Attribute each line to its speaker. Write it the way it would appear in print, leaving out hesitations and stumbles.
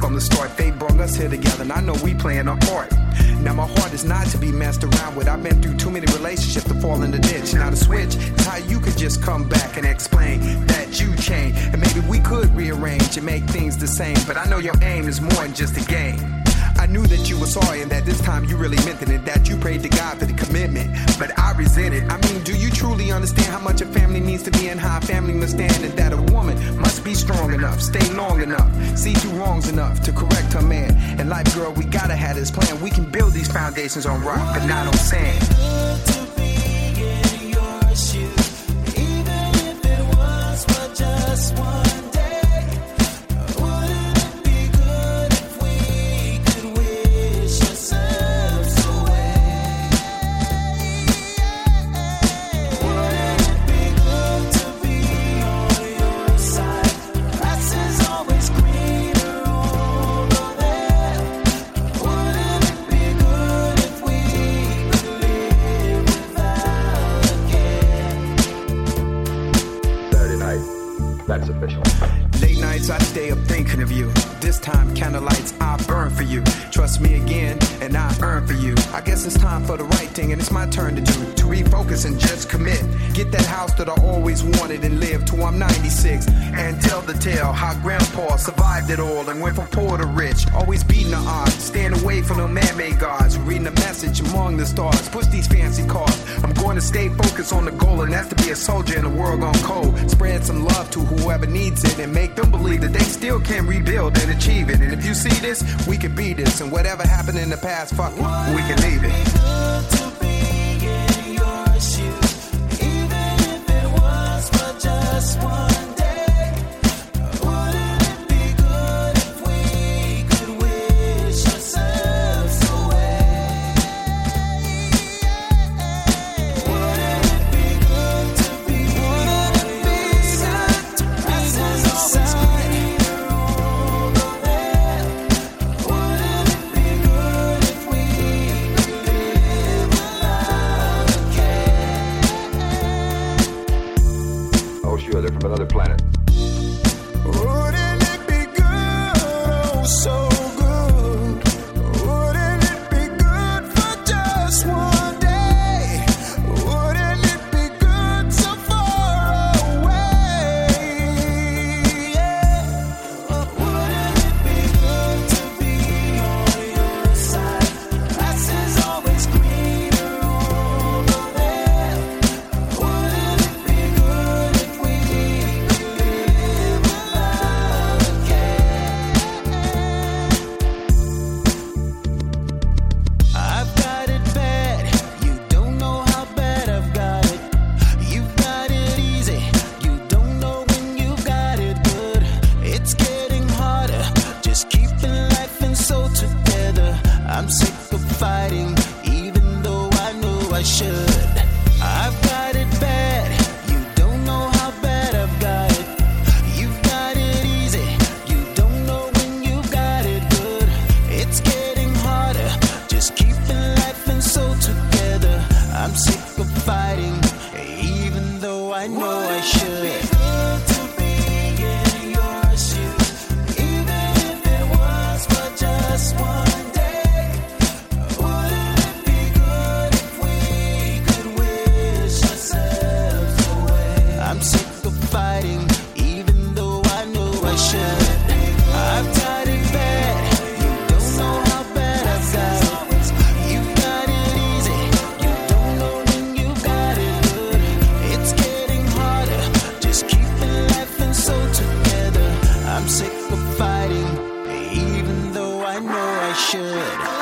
Speaker 1: from the start. Fate brought us here together, and I know we playing our part. Now my heart is not to be messed around with. I've been through too many relationships to fall in the ditch. Now the switch is how you could just come back and explain that you changed, and maybe we could rearrange and make things the same. But I know your aim is more than just a game. I knew that you were sorry and that this time you really meant it, and that you prayed to God for the commitment, but I resent it. I mean, do you truly understand how much a family means to me and how a family must stand, and that a woman must be strong enough, stay long enough, see through wrongs enough to correct her man? And life, girl, we gotta have this plan. We can build these foundations on rock, but not on sand.
Speaker 2: To be in your shoes, even if it was for just one.
Speaker 3: That's official.
Speaker 1: Late nights I stay up thinking of you. This time candlelights I burn for you. Trust me again and I earn for you. I guess it's time for the right thing and it's my turn to do. To refocus and just commit. Get that house that I always wanted and live till I'm 96. And tell the tale how grandpa survived it all and went from poor to rich. Always beating the odds. Staying away from the man-made gods. Reading a message among the stars. Push these fancy cars. I'm going to stay focused on the goal, and that's to be a soldier in a world gone cold. Spread some love to whoever needs it and make them believe that they still can rebuild and achieve it. And if you see this, we can be this. And whatever happened in the past, fuck it, we can leave it.
Speaker 2: To be in your shoes, even if it was for just one day. Wouldn't it be good if we could wish ourselves away? Wouldn't it be good to be on your side? Passes always greener over there. Wouldn't it be good if we could live without a care?
Speaker 3: Oh, sure, they're from another planet.
Speaker 2: Wouldn't it be good, oh so good? Wouldn't it be good for just one day? Wouldn't it be good so far away? Yeah. Wouldn't it be good to be on your side? Grass is always greener over there. Wouldn't it be good if we could live without a care? I've got it bad. You don't know how bad I've got it. You've got it easy. You don't know when you got it good. It's getting harder. Just keeping life and soul together. I'm sick of fighting, even though I know I should. I've got it bad. You don't know how bad I've got it. You've got it easy. You don't know when you got it good. It's getting harder. Just keeping life and soul together. I'm sick of fighting, even though I know I should. To be in your shoes, even if it was for just one day. Wouldn't it be good if we could wish ourselves away? I'm sick of fighting, even though I know I should. I've got it bad. You don't know how bad I've got it. You've got it easy. You don't know when you got it good. It's getting harder. Just keeping life and soul together. I'm sick of fighting, even though I know I should.